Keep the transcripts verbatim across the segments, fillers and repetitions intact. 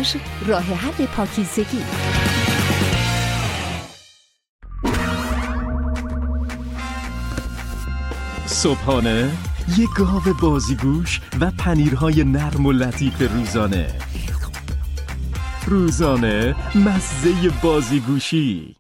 لاژ، راه حل پاکیزگی. صبحانه یک گاو بازیگوش و پنیرهای نرم و لطیف روزانه. روزانه مزه بازیگوشی.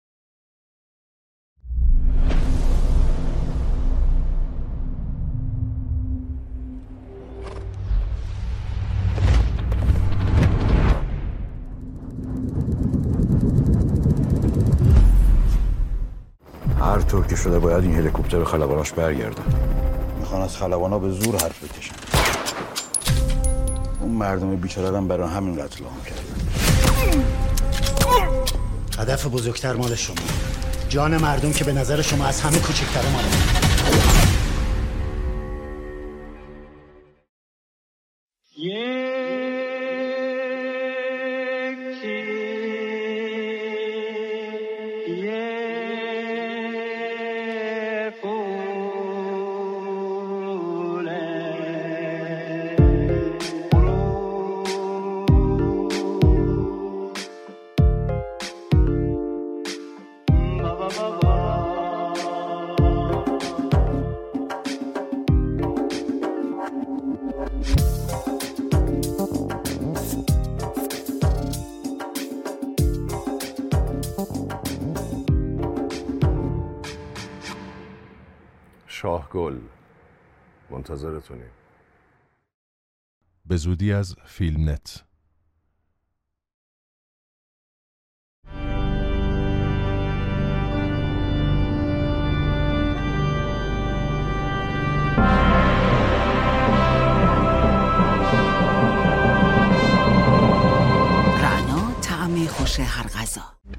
هر طور که شده باید این هلیکوپتر به خلباناش برگردن. میخوان از خلبانا به زور حرف بکشن. اون مردم بیچاره هم برای همین قتل عام کردن. هدف بزرگتر مال شما، جان مردم که به نظر شما از همه کوچکتره مال شاهگل، منتظرتونیم. به زودی از فیلم نت. رعنا، طعم خوش هر غذا.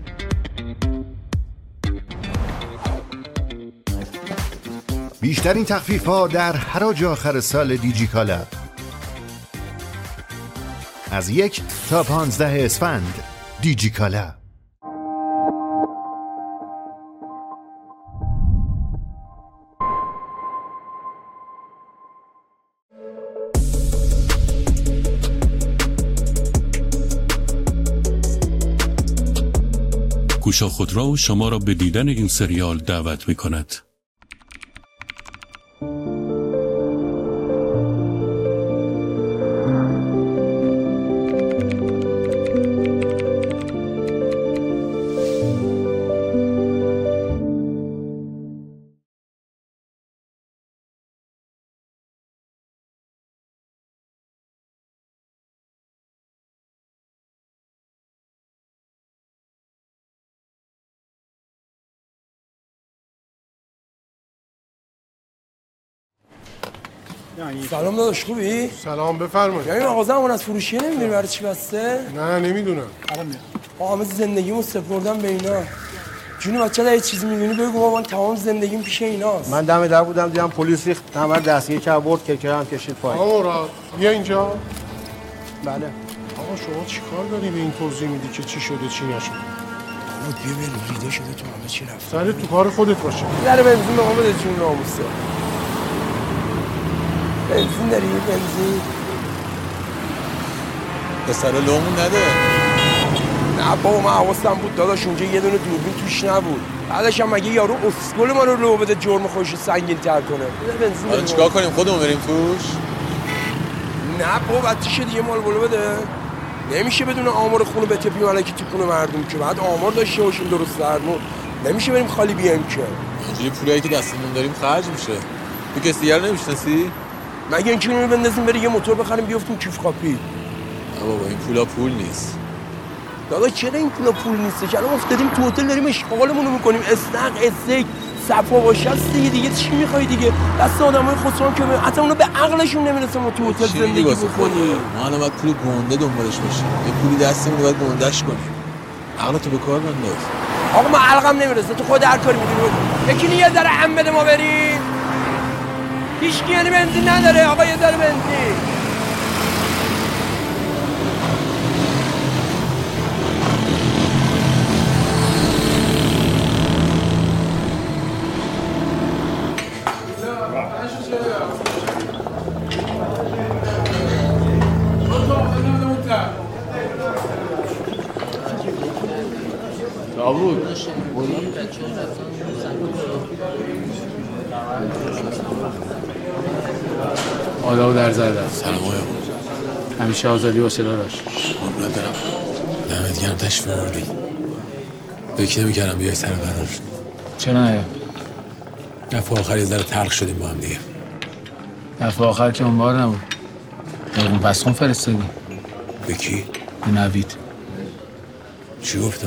بیشترین تخفیف‌ها در حراج آخر سال دیجیکالا. از یک تا پانزده اسفند. دیجیکالا. گوشا خودرو شما را به دیدن این سریال دعوت می کند. سلام داداش، خوبی؟ سلام، بفرمایید. یعنی مغازه‌مون از فروشیه نمی‌دونی برای چی بسته؟ نه نمیدونم. الان میام. همه زندگیمو سپردم به اینا. جون بچه اگه چیزی می‌دونی بگو، من تمام زندگیم پیش ایناست. من دم در بودم دیدم پلیس ریخت، همه دستگیر کرد، برد کرکره هم کشید پایین. آقا مراد، بیا اینجا. بله. آقا شما چیکار داری به این توضیح میدی که چی شده چی نشده؟ آقا بیا بریم، ریده شده تو همه چی رفت. سر تو کار خودت باشه. در بنزین به ما بده جون ناموسه. بنزین داری؟ بنزین؟ پسر لومون نده. نه بابا، من حواسم بود داداش اونجا یه دونه دوربین توش نبود. بعدش هم مگه یارو اسکول ما رو لو بده جرم خودش رو سنگین تر کنه. بنزین حالا چیکار کنیم؟ خودمون بریم توش؟ نه بابا، بچه‌ش دیگه مال بالا بده. نمیشه بدون آمار خونه به تپی ملکی تو خونه مردم که بعد آمار داشته باشیم درست درمون. نمیشه بریم خالی بیایم که. اینجوری پولایی که دستمون داریم خرج میشه. تو کسی دیگه رو نمیشناسی؟ مگه اینکه اینو بندازیم بریم یه موتور بخریم بیافتیم کیف کاپی. نه بابا، این پولا پول نیست. دادا چرا این پولا پول نیست؟ که الان افتادیم تو هتل داریم اشغالمون رو میکنیم، اسنق استیک صفا باشه دیگه. دیگه چی میخوای دیگه؟ دست آدمای خسران که حتی اونا به عقلشون نمیرسه ما تو هتل زندگی بکنیم. ما الان باید پول گنده دنبالش باشیم. یه پولی دستمون باید گنده‌اش کنیم. عقلتو به کار بنداز. آقا ما عقلم نمیرسه، تو خود هر کاری می‌کنی. یکی یه ذره هم بده ما بریم. هیچ کی یعنی بنزین نداره آقا، یه ذره بنزین. آداب در زرده. سلام آقای همیشه آزادی و صدا داشت. قربونت برم. دمت گرم تشریف آوردی. فکر نمی‌کردم بیای سر قرار. چرا نیام؟ دفعه آخر یه ذره تلخ شدیم با هم دیگه. دفعه آخر که اون بار نبود. قربون پسخون فرستادی. به کی؟ به نوید. چی گفتم؟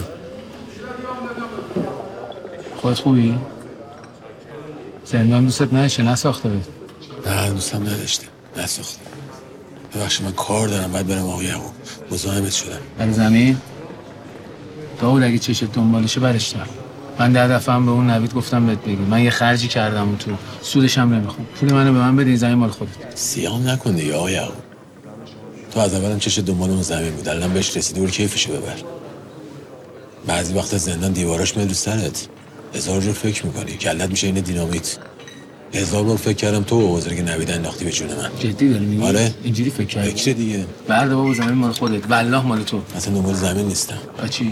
خودت خوبی؟ زندان دوستت نشه نساخته بود. نه دوستم نداشته. نساخته. ببخشید من کار دارم باید برم آقای یعقوب. مزاحمت شدم. در زمین؟ داود اگه چشت دنبالشه برش دار. من ده دفعه هم به اون نوید گفتم بهت بگی. من یه خرجی کردم اون تو. سودش هم نمیخوام. پول منو به من بده، این زمین مال خودت. سیام نکن دیگه آقای یعقوب. تو از اولم چشت دنبال اون زمین بود. الان بهش رسیدی برو کیفشو ببر. بعضی وقتا زندان دیواراش میاد رو سرت. هزار جور فکر میکنی. کلت میشه این دینامیت. هزار بار فکر کردم تو بازار که نوید انداختی به جون من. جدی داری میگی؟ آره اینجوری فکر کردی؟ فکر دیگه. برده بابا زمین مال خودت. والله مال تو. اصلا دنبال زمین نیستم. چی؟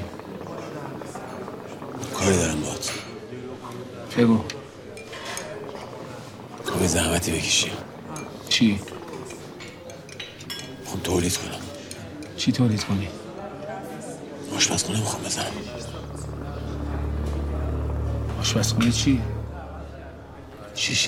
کاری دارم باهات. بگو. تو به زحمتی بکشی. چی؟ میخوام تولید کنم. چی تولید کنی؟ آشپزخونه میخوام بزنم. آشپزخونه چی؟ شیشه.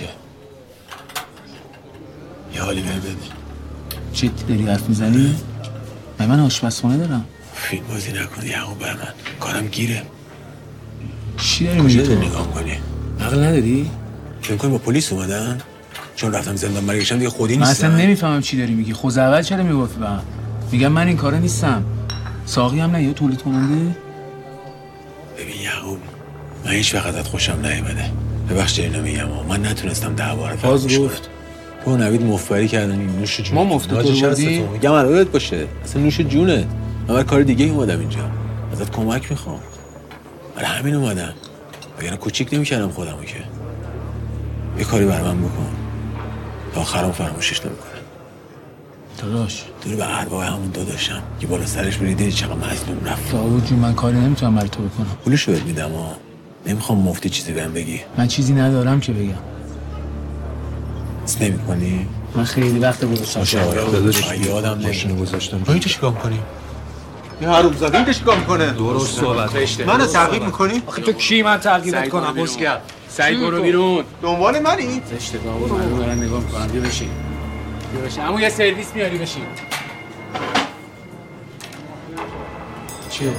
یه حالی بهم بده. جدی داری حرف میزنی؟ من من آشپزخونه دارم. فیلم بازی نکنی یعقوب بر من. کارم گیره. چی داری میگی تو؟ نگاه کنی؟ عقل نداری؟ فکر کنی با پلیس اومدن؟ چون رفتم زندان برگشتم دیگه خودی نیستم. من اصلا نمیفهمم چی داری میگی. خود اول چرا میگفتی به من؟ میگم من این کارا نیستم. ساقی هم نه یا تولید کننده؟ ببین یعقوب من هیچ وقت ازت خوشم نیومده. ببخشید اینو میگم من نتونستم دعوا رو باز گفت تو نوید مفبری کردن این نوش جون. ما مفت تو بردی؟ میگم علاوت باشه. اصلا نوش جونت. من برای کار دیگه اومدم اینجا. ازت کمک میخوام. برای همین اومدم. وگرنه کوچیک نمیکردم خودمو که. یه کاری بر من بکن. تا آخرام فراموشش نمیکنم. داداش دور به ارواح همون داداشم که بالا سرش بریده چقدر مظلوم رفت. داوود جون من کاری نمیتونم برای تو بکنم. پولشو بهت میدم ها. نمیخوام مفتی چیزی بهم بگی. من چیزی ندارم که بگم. اس نمی‌کنی؟ من خیلی وقت گذاشتم. داداش یادم ماشینو گذاشتم. تو اینجا چیکار می‌کنی؟ یه حرومزاده اینجا چیکار می‌کنه؟ درست صحبت. منو تعقیب می‌کنی؟ آخه تو کی من تعقیبت کنم بسکر؟ سعید برو بیرون. دنبال منی؟ زشته داوود منو دارن نگاه می‌کنم. بیا بشین. بیا بشین. عمو یه سرویس میاری بشین. چیه؟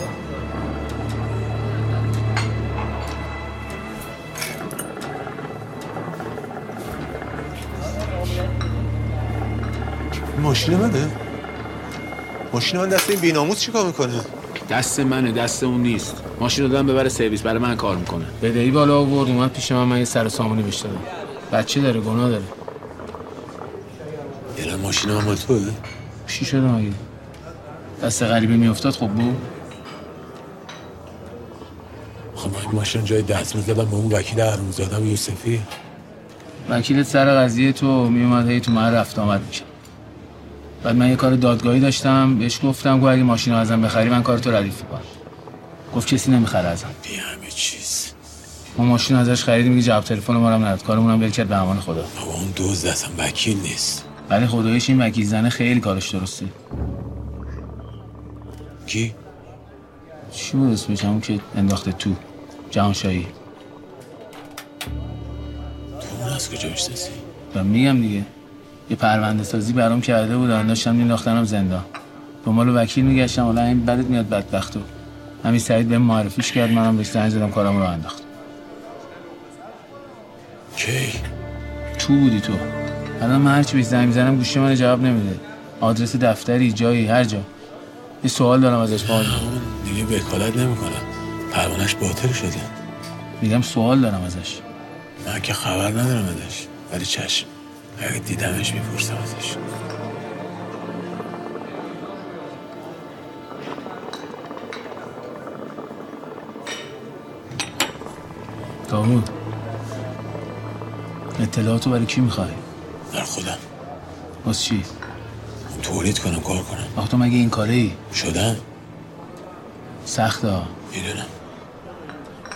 ماشین منه؟ ماشین من دست این بی‌ناموس چیکار میکنه؟ دست منه دست اون نیست. ماشین رو دادم ببره سرویس برای من کار میکنه. بدهی بالا آورد اومد پیش من من یه سر و سامونی بهش دادم. بچه داره گناه داره. یه ماشین من مال توه؟ چی شده مگه؟ دست غریبه میافتاد خب بود. خب من ماشین جای دست میزدم به اون وکیل حرومزاده یوسفی. وکیلت سر قضیه تو میومد هی تو من رفت آمد میشه. بعد من یه کار دادگاهی داشتم بهش گفتم گفت اگه ماشین رو ازم بخری من کار تو ردیف میکنم. گفت کسی نمیخره ازم. بی همه چیز. ما ماشین ازش خریدیم میگه جواب تلفن ما رو نداد. کارمون هم ول کرد به امان خدا. بابا اون دزد اصلا وکیل نیست. ولی خداییش این وکیل زنه خیلی کارش درسته. کی؟ چی بود اسمش همون که انداخته تو جهانشاهی. تو اون از کجا بشناسی؟ من میگم دیگه یه پرونده سازی برام کرده بودن داشتم مینداختنم زندان. دنبال وکیل میگشتم حالا این بدت میاد بدبختو. همین سعید بهم معرفیش کرد منم بهش زنگ زدم کارم رو انداخت. کی؟ تو بودی تو. الان من هرچی بهش زنگ میزنم گوشی من جواب نمیده. آدرس دفتری جایی هر جا. یه سوال دارم ازش باز. دیگه وکالت نمیکنم. پروانه‌اش باطل شده. میگم سوال دارم ازش. من که خبر ندارم ازش. ولی چشم. اگه دیدمش میپرسم ازش. داوود اطلاعاتو برای کی میخوای؟ در خودم. واسه چی؟ تولید کنم کار کنم. آخه تو مگه این کاره ای؟ شدم؟ سخته ها. میدونم.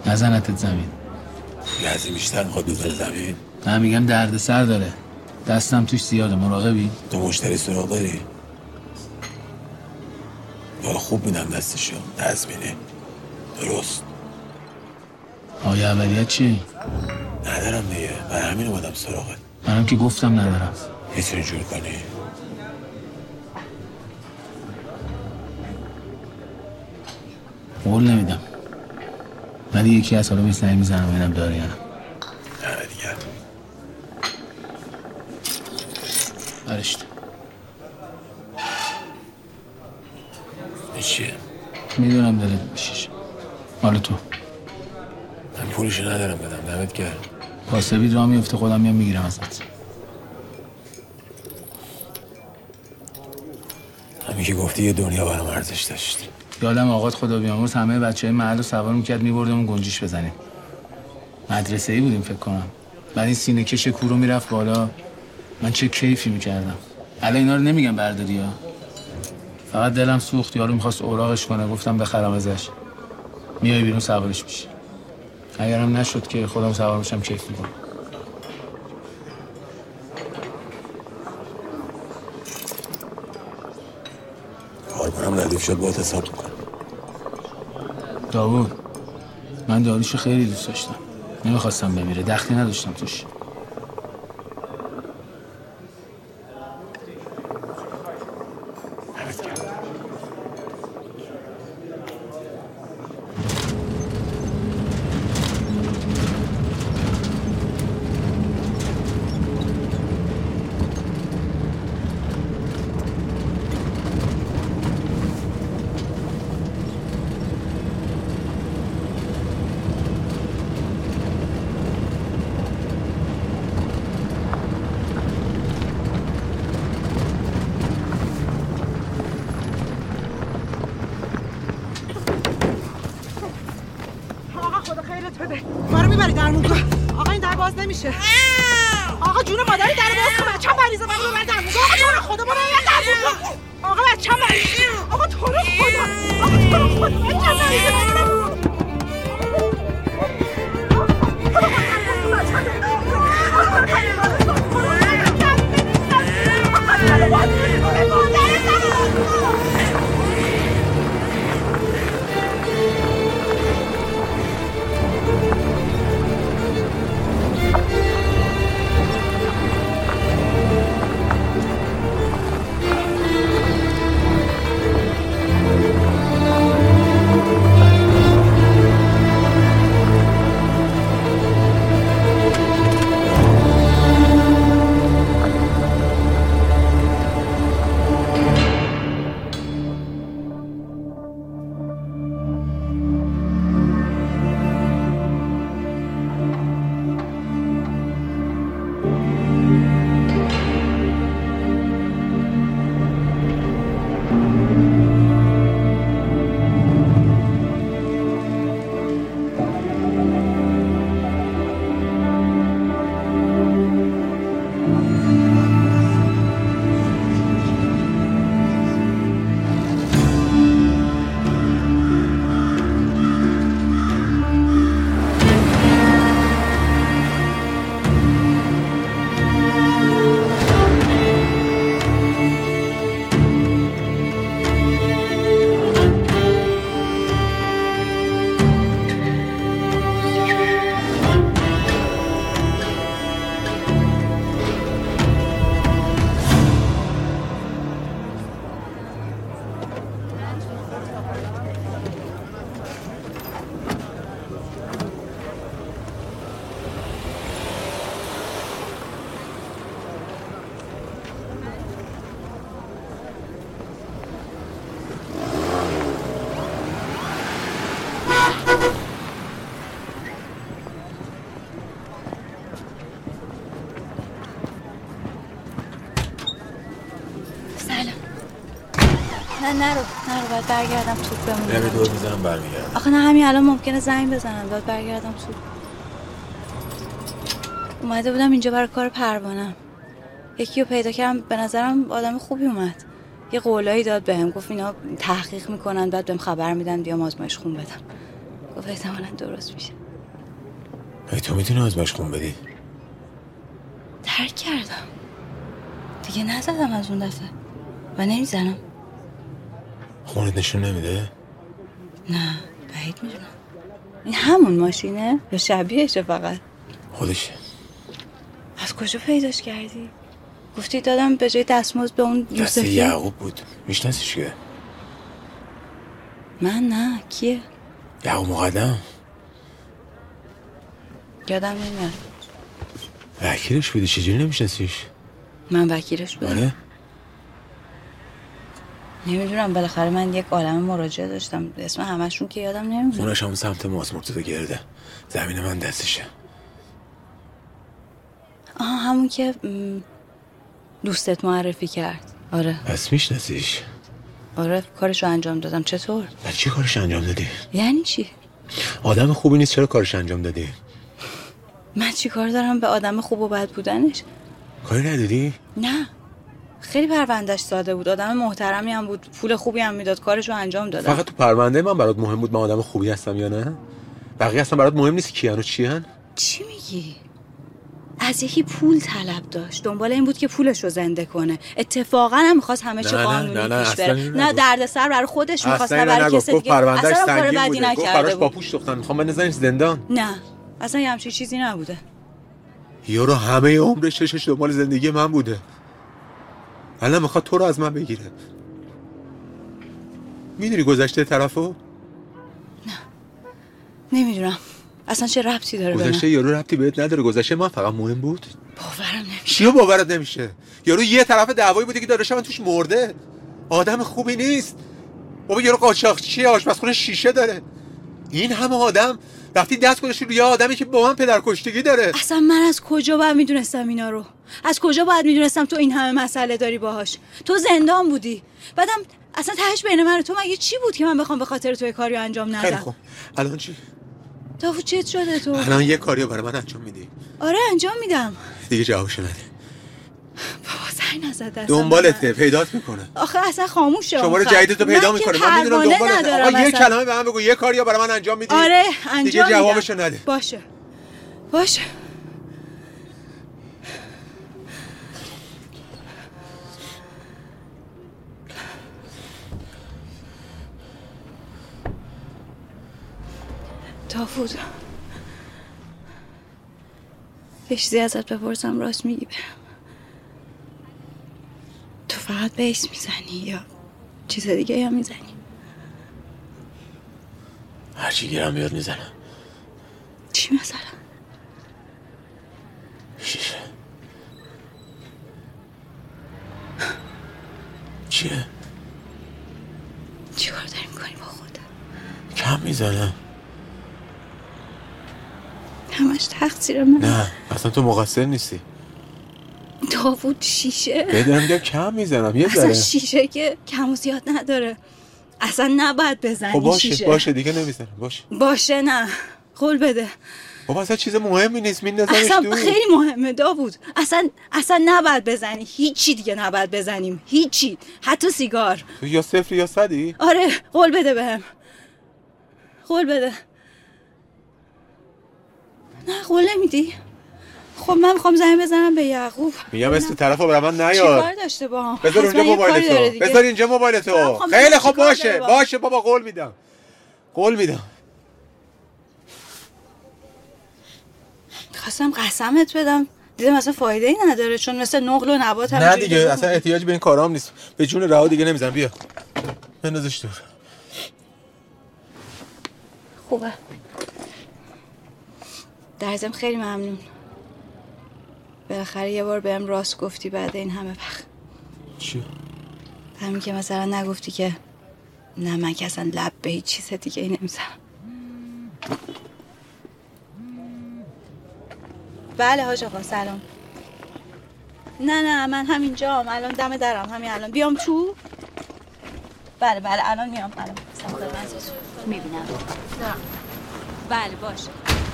نزنتت زمین. یه از این بیشتر میخواد بزنه زمین؟ من میگم درد سر داره، دستم توش زیاده. مراقبی؟ تو مشتری سراغ داری؟ حالا خوب میدم دستشو تضمینه. درست. آیا اولیت چی؟ ندارم دیگه، برای همین اومدم سراغت. منم که گفتم ندارم. میتونی جور کنی؟ قول نمیدم، ولی یکی از حالا به سعی میزنم ببینم داره یا نه. نه دیگه برشت این چیه؟ میدونم دلت میشیش. حالا تو من پولشو ندارم بدم. دمت گرم. پاسبی راه میفته، خودم میام میگیرم ازت. همین که گفتی یه دنیا برام ارزش داشت. یادم آقات خدا بیامرز همه بچهای محل رو سوار میکرد میبردمون گنجیش بزنیم. مدرسه ای بودیم فکر کنم. بعد این سینه کش کور رو میرفت بالا. من چه کیفی میکردم. الان اینا رو نمیگم برداری ها، فقط دلم سوخت. یارو میخواست اوراقش کنه، گفتم بخرم ازش. میای بیرون سوارش میشی. اگرم نشد که خودم سوار میشم کیف میکنم. کاربرم ردیف شد باید حساب میکنم. داوود، من داریشو خیلی دوست داشتم. نمیخواستم بمیره، دخلی نداشتم توش. ما رو میبری در مونگاه. آقا این در باز نمیشه. آقا جون مادری در باز کن. بچه‌م مریضه، منو ببر در مونگاه. آقا تو رو خدا منو ببر در مونگاه. آقا بچه‌م مریضه. آقا تو رو خدا. آقا تو رو خدا بچه‌م مریضه، منو ببر. نه نرو نرو باید برگردم توپ بمونه. نمی دور میزنم برمیگردم. آخه نه همین الان ممکنه زنگ بزنم، باید برگردم توپ. اومده بودم اینجا برای کار پروانم، یکی رو پیدا کردم، به نظرم آدم خوبی اومد. یه قولایی داد بهم، گفت اینا تحقیق میکنن بعد بهم خبر میدن بیام آزمایش خون بدم. گفت احتمالاً درست میشه. ای تو میتونی آزمایش خون بدی؟ ترک کردم دیگه، نزدم از اون دفعه و نمیزنم. خونت نشون نمیده؟ نه بعید میدونم. این همون ماشینه یا شبیهشه فقط؟ خودشه. از کجا پیداش کردی؟ گفتی دادم به جای دستمزد به اون یوسفی. دست یعقوب بود. میشناسیش که؟ من نه. کیه؟ یعقوب مقدم. یادم نمیاد. وکیلش بودی، چجوری نمیشناسیش؟ من وکیلش بودم؟ آره. نمیدونم، بالاخره من یک عالمه مراجعه داشتم، اسم همشون که یادم نمیاد. اونش همون سمت ماست، مرتضی گرده. زمین من دستشه. آها همون که دوستت معرفی کرد. آره. پس میشناسیش؟ آره کارشو انجام دادم. چطور؟ من چی کارش انجام دادی؟ یعنی چی؟ آدم خوبی نیست، چرا کارش انجام دادی؟ من چی کار دارم به آدم خوب و بد بودنش؟ کاری ندادی؟ نه خیلی پروندهش ساده بود، آدم محترمی هم بود، پول خوبی هم میداد، کارشو انجام دادم. فقط تو پرونده من برات مهم بود من آدم خوبی هستم یا نه؟ بقیه اصلا برات مهم نیست کیان و چیان؟ چی میگی؟ از یکی پول طلب داشت، دنبال این بود که پولشو زنده کنه. اتفاقا هم می‌خواست همه چی قانونی پیش بره. نه دردسر برای خودش می‌خواست، نه برای کسی دیگه. اصلا کار بدی نکرده. با پوش دختن می‌خوام بنزنش زندان. نه اصلا یه همچین چیزی نبوده. یارو همه عمرش چشش دنبال زندگی من بوده، الان میخواد تو رو از من بگیره. میدونی گذشته طرفو؟ نه نمیدونم اصلا چه ربطی داره. گذشته یارو ربطی بهت نداره، گذشته من فقط مهم بود. باورم نمیشه. چیو باورت نمیشه؟ یارو یه طرف دعوایی بوده که داداش من توش مرده، آدم خوبی نیست. بابا یارو قاچاقچیه، آشپزخونه شیشه داره. این همه آدم رفتی دست گذاشتی روی آدمی که با من پدرکشتگی داره. اصلا من از کجا باید میدونستم اینا رو؟ از کجا باید میدونستم تو این همه مسئله داری باهاش؟ تو زندان بودی، بعدم اصلا تهش بین من و تو مگه چی بود که من بخوام به خاطر تو کاریو انجام ندم؟ خیلی خوب الان چی؟ داوود چت شده تو؟ الان یه کاریو برای من انجام میدی؟ آره انجام میدم. دیگه جوابشو نده. بابا زنگ نزد دستم. دنبالته، پیدات میکنه. آخه اصلا خاموشه. شماره جدیدتو پیدا میکنه. من میدونم دنبالته. آقا یه کلمه به من بگو، یه کاریو برای من انجام میدی؟ آره انجام میدم. دیگه جوابشو نده. باشه باشه. داوود یه چیزی ازت بپرسم راست میگی؟ تو فقط بیس میزنی یا چیز دیگه یا میزنی؟ هرچی گیرم بیاد میزنم. چی مثلا؟ شیشه. چیه؟ چی کار داری میکنی با خودت؟ کم میزنم. همش تقصیر من. نه اصلا تو مقصر نیستی. داوود شیشه بدارم میگم کم میزنم یه ذره. اصلا شیشه که کم و زیاد نداره، اصلا نباید بزنی. خب باشه شیشه. باشه دیگه نمیزنم. باشه باشه نه قول بده. بابا اصلا چیز مهمی نیست، میندازمش اصلا دور. خیلی مهمه داوود، اصلا اصلا نباید بزنی، هیچی دیگه نباید بزنیم، هیچی، حتی سیگار. تو یا صفر یا صدی؟ آره قول بده بهم، قول بده. نه قول نمیدی؟ خب من میخوام زنگ بزنم به یعقوب. میگم اسم طرفو برای من نیار. چیکار داشته با هم؟ بذار اونجا موبایلتو، بذار اینجا موبایلتو. خیلی خب باشه باشه بابا قول میدم، قول میدم. خواستم قسمت بدم، دیدم اصلا فایده ای نداره، چون مثل نقل و نبات هم. نه دیگه اصلا احتیاج به این کارام نیست. به جون رها دیگه نمیزنم. بیا بندازش دور. خوبه. در ضمن خیلی ممنون، بالاخره یه بار بهم راست گفتی بعد این همه وقت. چی؟ همین که مثلا نگفتی که نه من که اصلا لب به هیچ چیز دیگه ای نمیزنم. بله حاج آقا سلام. نه نه من همینجام، الان دم درم، همین الان بیام تو. بله بله الان میام. الان میبینم. بله باشه.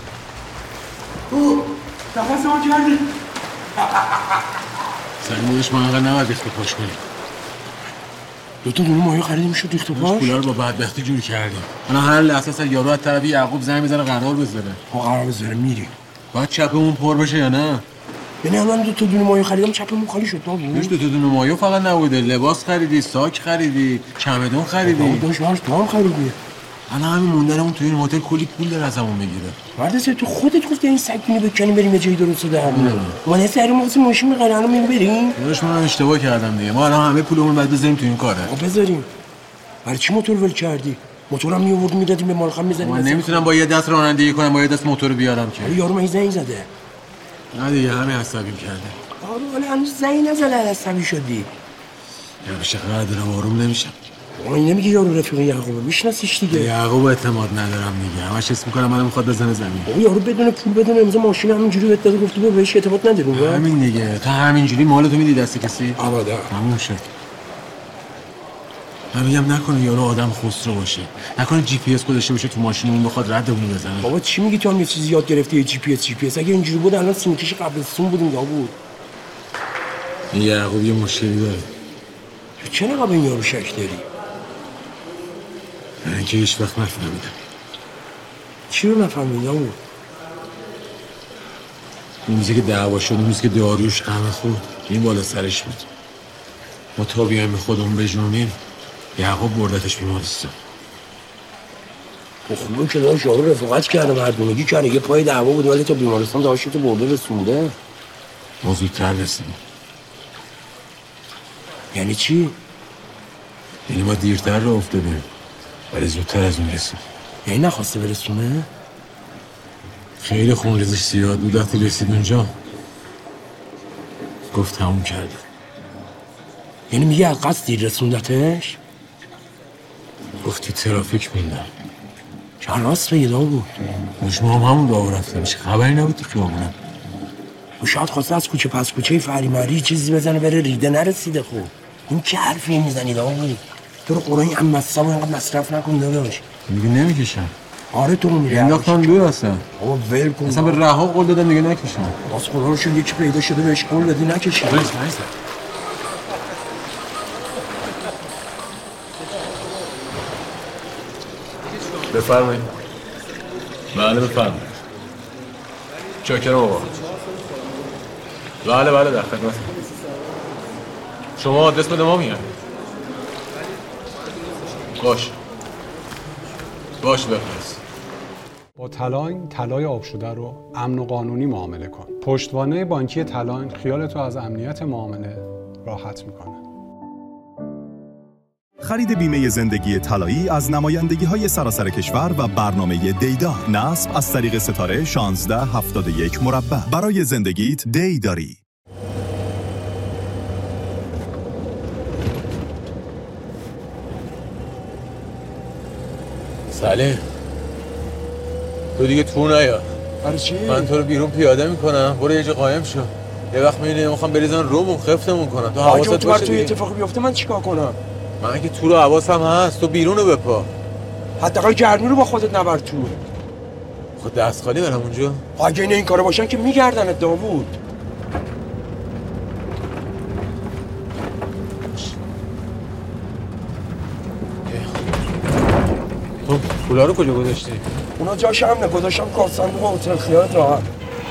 اوه نفس ما کردی. سرمونش ما انقدر نباید بسته پاش کنیم. دو تا دونه ماهی خریدیم شد ریخت پاش. پولا رو با بدبختی جور کردیم. الان هر لحظه سر یارو از طرف یعقوب زنگ میزنه قرار بذاره. ها قرار بذاره میری. باید چپمون پر بشه یا نه؟ یعنی الان دو تا دونه ماهی خریدم چپمون خالی شد بابا. دو تا دونه ماهی فقط نبوده، لباس خریدی، ساک خریدی، چمدون خریدی. داش ماش تو هم خریدی. الان همین موندنمون توی این هتل کلی پول داره ازمون میگیره. مرد تو خودت گفتی این سگینو بکنیم بریم یه جایی درست در بیاریم. ما نه سری واسه ماشین می‌خریم الان می‌ریم بریم. داش من اشتباه کردم دیگه. ما الان همه پولمون بعد بزنیم تو این کاره. خب بذاریم. برای چی موتور ول کردی؟ موتورم میآوردیم میدادیم به مالخم می‌زدیم. من نمیتونم با یه دست رانندگی کنم با یه دست موتور بیارم که. یارو من زنگ زده. نه دیگه همه عصبیم کرده. آره ولی هنوز زنگ نزده عصبی شدی. یا بشه قرار دارم آروم نمیشم. این نمیگه یارو رفیق یعقوب میشناسیش دیگه. یعقوب اعتماد ندارم دیگه. همش حس می‌کنم منو می‌خواد بزنه زمین. اون یارو بدون پول بدون امضا ماشین همینجوری بهت داده گفت تو بهش اعتماد نداری. همین دیگه. تا همینجوری مالتو میدی دست کسی؟ آبادا. تموم شد. من میگم نکنه یارو آدم خسرو باشه. نکنه جی پی اس گذاشته باشه تو ماشینمون بخواد ردمون بزنه. بابا چی میگی تو هم یه چیزی یاد گرفتی یه جی پی اس جی پی اس اگه اینجوری بود الان سینکش قبل سون بودیم یا بود. یعقوب یه مشکلی داره. چرا به این یارو شک داری؟ من اینکه هیچ وقت نفهمیدم. چی رو نفهمیدم بود؟ اون روزی که دعوا شد اون روزی که داریوش غم خورد این بالا سرش بود. ما تا بیایم خودمون بجونیم یعقوب بردتش بیمارستان. خوبه که داشت یارو رفاقت کرده مردونگی کرده یه پای دعوا بود ولی تا بیمارستان داشت تو برده رسونده. ما زودتر رسیدیم. یعنی چی؟ یعنی ما دیرتر رو افتادیم ولی زودتر از اون رسیم. یعنی نخواسته برسونه؟ خیلی خونریزش زیاد بود. وقتی رسید اونجا گفت تموم کرده. یعنی میگه از قصد دیر رسوندتش؟ گفت تو ترافیک موندم. چه راست پیدا بود؟ مجموعه هم همون دعوا رفتم. چه خبری نبود تو خیابونم. و شاید خواسته از کوچه پس کوچه فریمری چیزی بزنه بره ریده نرسیده. خوب این که حرفی میزنید آقا تو رو قرآن هم مصرف اینقدر مصرف نکن داداش. دیگه نمیکشم. آره تو میری انداختن دور هستن. بابا ول کن. اصلا به رها قول دادم دیگه نکشم. باز خدا رو شد یکی پیدا شده بهش قول دادی نکشی. بفرمایید. بله بفرمایید. چاکرم آقا. بله بله در خدمت. شما آدرس بده ما میاد. باش. باش بفرست. با تلاین طلای آب شده رو امن و قانونی معامله کن. پشتوانه بانکی تلاین خیالتو از امنیت معامله راحت میکنه. خرید بیمه زندگی طلایی از نمایندگی‌های سراسر کشور و برنامه دیدا نصب از طریق ستاره شانزده هفتاد و یک مربع. برای زندگیت دی داری. ساله تو دیگه تو نیا. برای چی؟ من تو رو بیرون پیاده میکنم برو یه جا قایم شو. یه وقت میبینی میخوام بریزن رومون خفتمون کنم. تو حواست باشه تو اتفاقی بیفته من چیکار کنم؟ من که تو رو حواسم هست. تو بیرونو بپا. حداقل گرمی رو با خودت نبر تو. خود دست خالی برم اونجا. اگه این کارا باشن که میگردنت داوود. تو پولا رو کجا گذاشتی؟ اونا جاش هم نگذاشتم کار صندوق هتل خیالت راحت.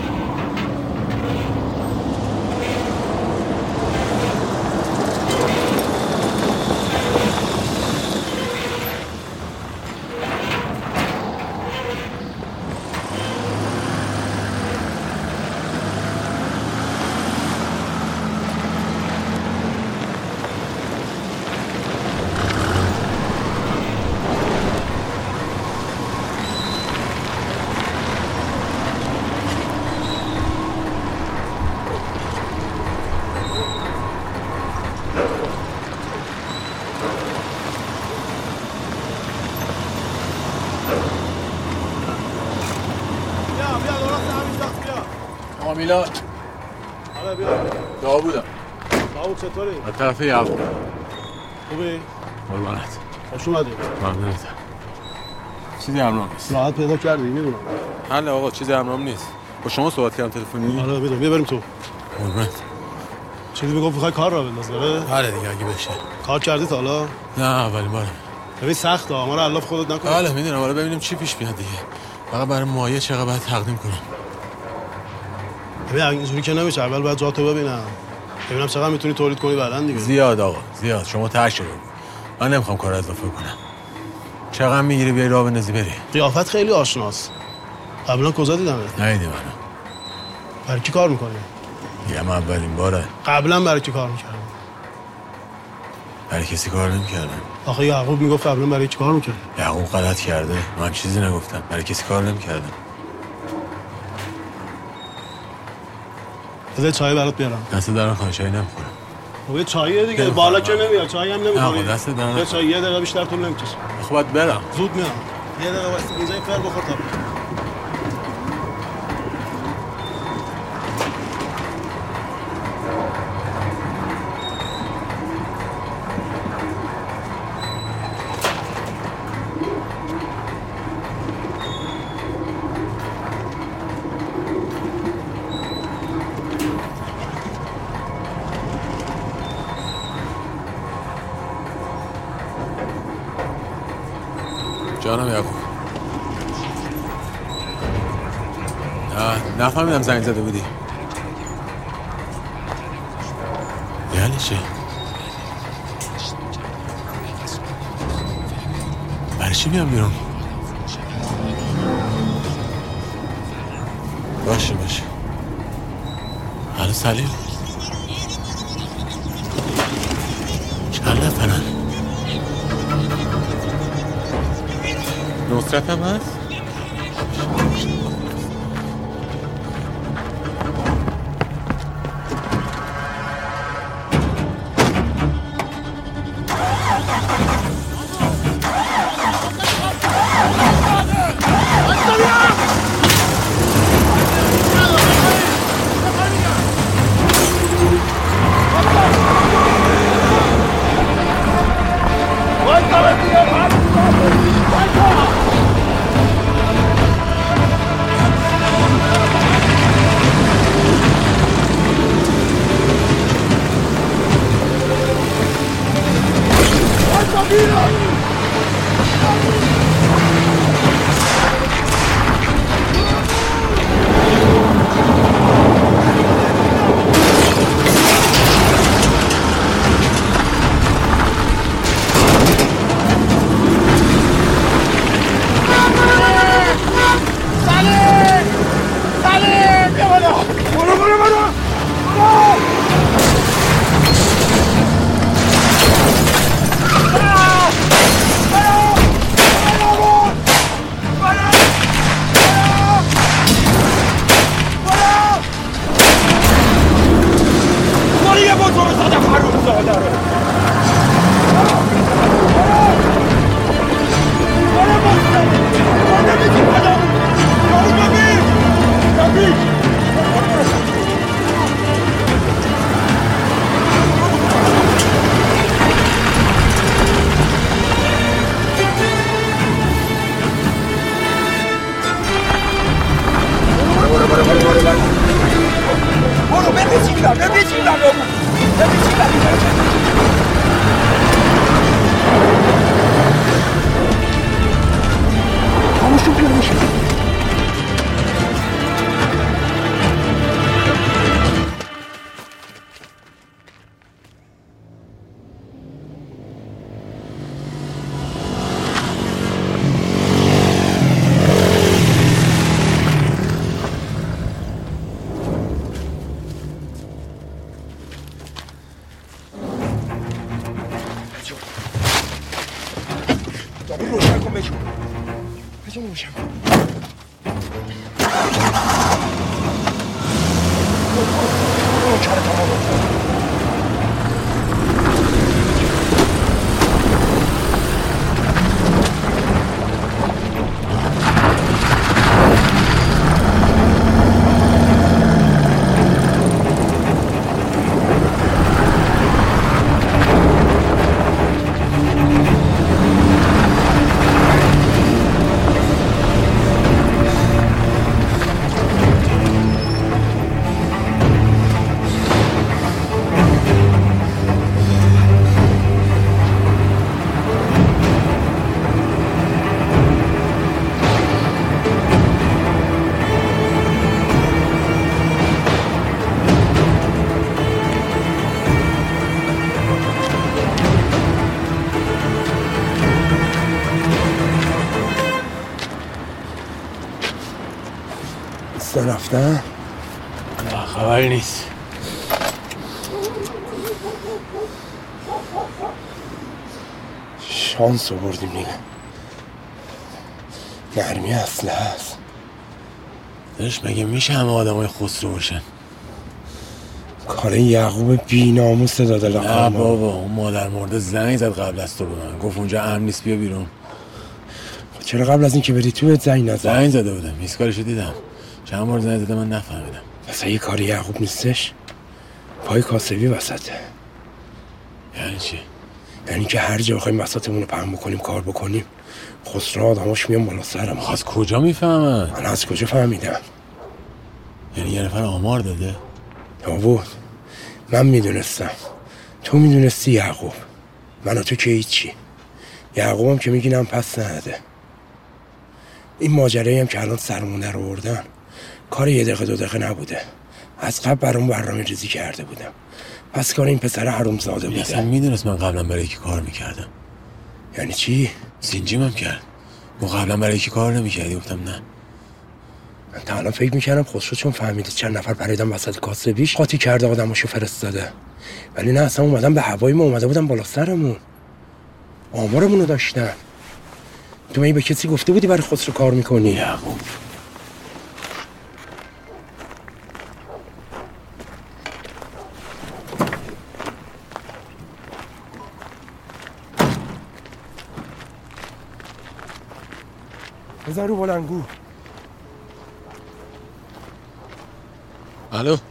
میلاد. آره بیا. داوودم. داوود چطوری؟ از طرف یعقوب. خوبی؟ قربانت. خوش اومدی. ممنونت. چیزی امرام نیست. راحت پیدا کردی میدونم. حل آقا چیزی امرام نیست. با شما صحبت کردم تلفنی. آره ببین بیا بریم تو. قربانت. چیزی میگفت میخوای کار را بنداز داره؟ بله دیگه اگه بشه. کار کردی تا حالا؟ نه اولین بارم. ببین سخته ما رو الاف خودت نکن. بله میدونم، حالا ببینیم چی پیش میاد دیگه. فقط برای مایه چقدر باید تقدیم کنم. ببین اینجوری که نمیشه، اول باید جاتو ببینم. ببینم چقدر میتونی تولید کنی بعدن دیگه. زیاد آقا، زیاد. شما ترش رو بگو. من نمیخوام کار اضافه کنم. چقدر میگیری بیای راه بندازی بری؟ قیافت خیلی آشناست. قبلا کجا دیدمت؟ ندیدی منو. برای کی کار میکنی؟ میگم اولین باره. قبلا برای کی کار میکردی؟ برای کسی کار نمیکردم. آخه یعقوب میگفت قبلا برای کی کار میکردی؟ یعقوب غلط کرده. من چیزی نگفتم. برای کسی کار نمیکردم. بذار چای برات بیارم. دست در نکن، چای نمیخورم. خب چایه دیگه، بالا که نمیاد، چای هم نمیخوری. نه دست در نکن. یه چای یه دقیقه بیشتر طول نمیکشه. خب باید برم. زود میام. یه دقیقه واسه اینجا فر بخور تا. جانم یعقوب. نه نفهمیدم زنگ زده بودی. یعنی چی؟ برای چی بیام بیرون؟ باشه باشه. حالا سلیم چند نفرن؟ نصرت هم هست؟ روشن کن بجون بجون روشن کن دوستان رفتن؟ نه خبری نیست. شانس آوردیم دیگه. نرمی اصله هست. داشت مگه میشه همه آدم های خسرو باشن؟ کار یعقوب بی ناموس داده لقمه. نه بابا اون مادر مرده زنگ زد قبل از تو به من، گفت اونجا امن نیست بیا بیرون. چرا قبل از این که بری تو زنگ نزد؟ زنگ زده بودم میسکارشو دیدم چند بار زنگ زده من نفهمیدم. مثلا یه کاری یعقوب نیستش؟ پای کاسبی وسطه. یعنی چی؟ یعنی که هر جا بخوایم بساطمون رو پهن بکنیم کار بکنیم خسرو آدماش میان بالا سرم. از کجا میفهمن؟ من از کجا فهمیدم؟ یعنی یه نفر آمار داده؟ داوود من میدونستم، تو میدونستی یعقوب، من و تو که هیچی. یعقوبم که میگینم پس نده. این ماجرایی هم که الان سرمونه رو بردن کار یه دقیقه دو دقیقه نبوده، از قبل برام برنامه ریزی کرده بودم. پس کار این پسر حرومزاده بوده. اصلا میدونست من قبلا برای کی کار میکردم. یعنی چی؟ زنجیم هم کرد. ما قبلا برای کی کار نمیکردی؟ گفتم نه. من تا الان فکر میکردم خسرو چون فهمیده چند نفر پریدن وسط کاسبیش قاطی کرده آدماشو فرستاده، ولی نه اصلا اومدن به هوای ما، اومده بودن بالا سرمون، آمارمونو داشتن. تو من به کسی گفته بودی برای خسرو کار میکنی؟ یعقوب بذار رو بلنگو. الو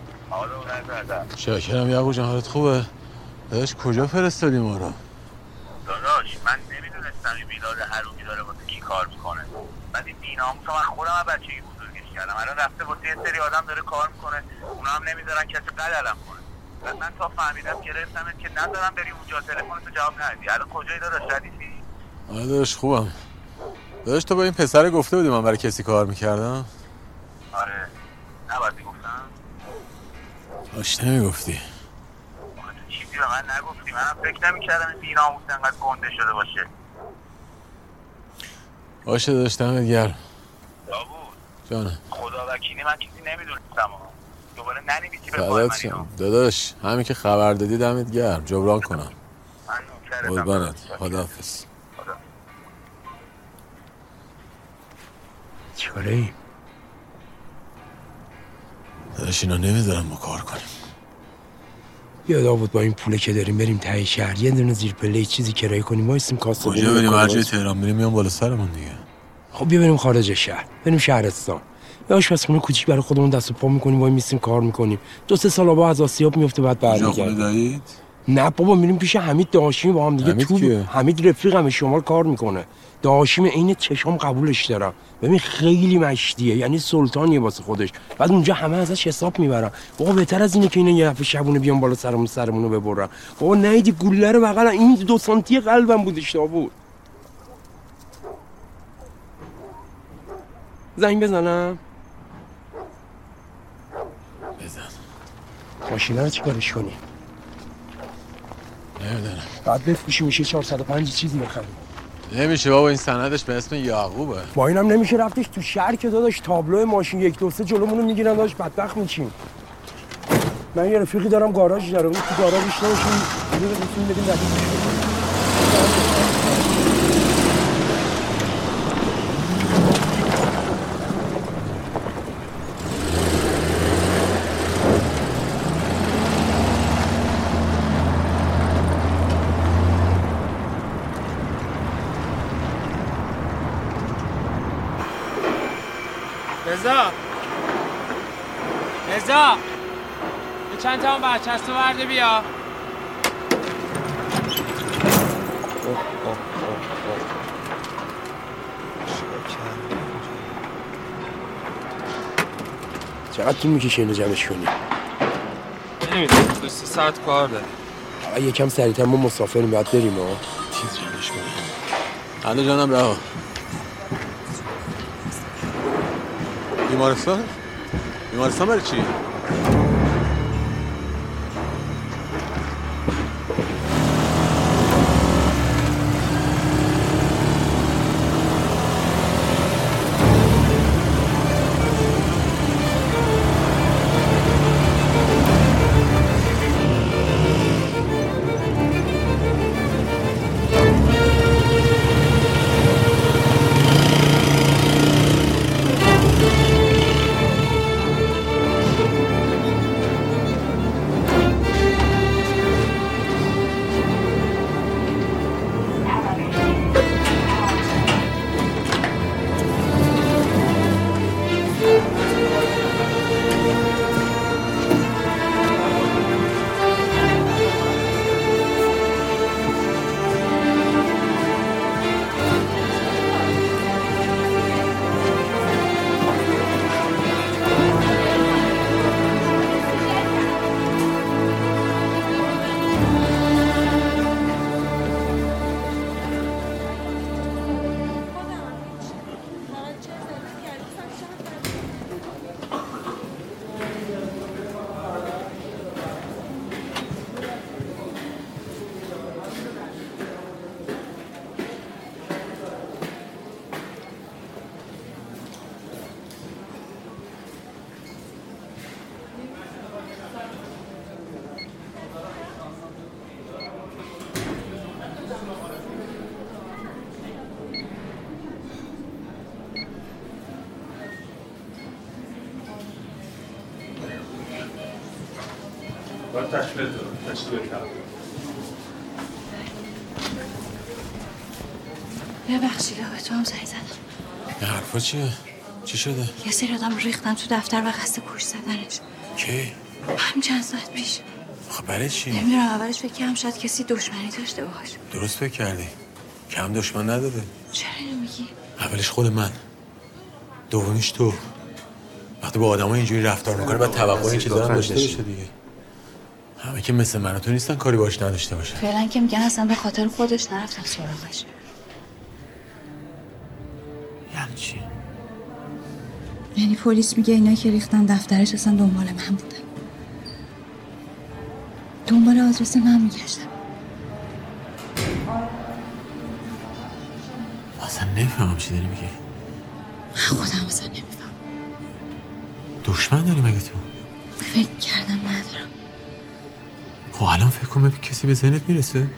شاکرم یعقوب جان، حالت خوبه؟ داداش کجا فرستادی ما رو؟ داداش من نمیدونستم این میلاد حرومی داره واسه کی کار میکنه. بعد این بیناموسا من خودم از بچگی بزرگش کردم، الان رفته واسه یه سری آدم داره کار میکنه، اونا هم نمیذارن کسی قللم کنه. بعد من تا فهمیدم گرفتمت که نذارم بری اونجا، تلفنتو جواب ندی. الان کجایی داداش؟ ردیفی؟ آره داداش خوبم. داداش تو با این پسر گفته بودی من برای کسی کار میکردم؟ آره نباید میگفتم؟ داشت نمیگفتی. چیزی به من نگفتی، منم فکر نمیکردم این بیناموس انقدر گنده شده باشه. باشه داداش دمت گرم. داوود جانم خدا وکیلی من چیزی نمیدونستم، دوباره ننویسی به پای من اینو. داداش همین که خبر دادی دمت گرم، جبران کنم. من نوکرتم. قربانت، خداحافظ. چیکاره ای؟ داداش اینا نمیذارم ما کار کنیم. یا داوود با این پوله که داریم بریم ته شهر یه دونه زیر پله چیزی کرایه کنیم، وایسیم کاسه کجا بریم؟ هر جای تهران بریم میام بالا سرمون دیگه. خب بیا بریم خارج شهر، بریم شهرستان، یا آشپزخونه کوچیک برای خودمون دست و پا میکنیم، وای میسیم کار میکنیم، دو سه سال آبا از آسیاب میفته بعد برمیگردیم. نه بابا میریم پیش حمید داشمی با هم دیگه. حمید تو کیه؟ حمید رفیقم شمال کار میکنه. داشمی عین چشام قبولش دارم. ببین خیلی مشتیه، یعنی سلطانیه واسه خودش. بعد اونجا همه ازش حساب میبرن. بابا بهتر از اینه که اینا یه دفعه شبونه بیان بالا سرمون سرمونو ببرن. بابا نیدی گوله رو بغل این دو سانتی قلبم بودش داوود. زنگ بزنم؟ بزن. ماشینا رو چیکارش کنی؟ نمیدونم. بعد بفروشی میشه چهارصد و پنج چیزی بخریم. نمیشه بابا، این سندش به اسم یعقوبه. با اینم نمیشه رفتش تو شهر که داداش تابلو ماشین یک دو سه جلومونو میگیرن داداش بدبخت میشیم. من یه رفیقی دارم گاراژ داره، اون تو گاراژش نمیشیم یه روزی بدیم ردیفش کنیم. رضا رضا یه چند تا هم برچسب ورده بیا. چقدر طول میکشه اینو جمعش کنی؟ نمیدونم، دو سه ساعت کار داره. آقا یکم سریعتر ما مسافریم باید بریم ها. چیز جمعش کنیم. الو جانم رها. بیمارستان؟ بیمارستان برای چی؟ باید تشبیه تو تشبیه کرد. ببخشید آقا تو هم زنگ زدم. این حرفا چیه؟ چی شده؟ یه سری آدم ریختن تو دفتر و قصد کش زدنش. کی؟ همین چند ساعت پیش. خب برای چی؟ نمیدونم اولش فکر کردم شاید کسی دشمنی داشته باهاش. درست فکر کردی. کم دشمن نداره. چرا اینو میگی؟ اولش خود من. دومیش تو. وقتی با آدم‌ها اینجوری رفتار می‌کنه بعد توقع این چیزا هم داشته باشه دیگه. همه که مثل من و تو نیستن کاری باش نداشته باشه. فعلا که میگن اصلا به خاطر خودش نرفتن سراغش. یعنی چی؟ یعنی پلیس میگه اینا که ریختن دفترش اصلا دنبال من بودن. دنبال آدرس من میگشتم. اصلا نمیفهمم چی داری میگی. خودم اصلا نمیفهم. دشمن داری مگه تو؟ فکر کردم ندارم. خب الان فکر کنم کسی به ذهنت میرسه؟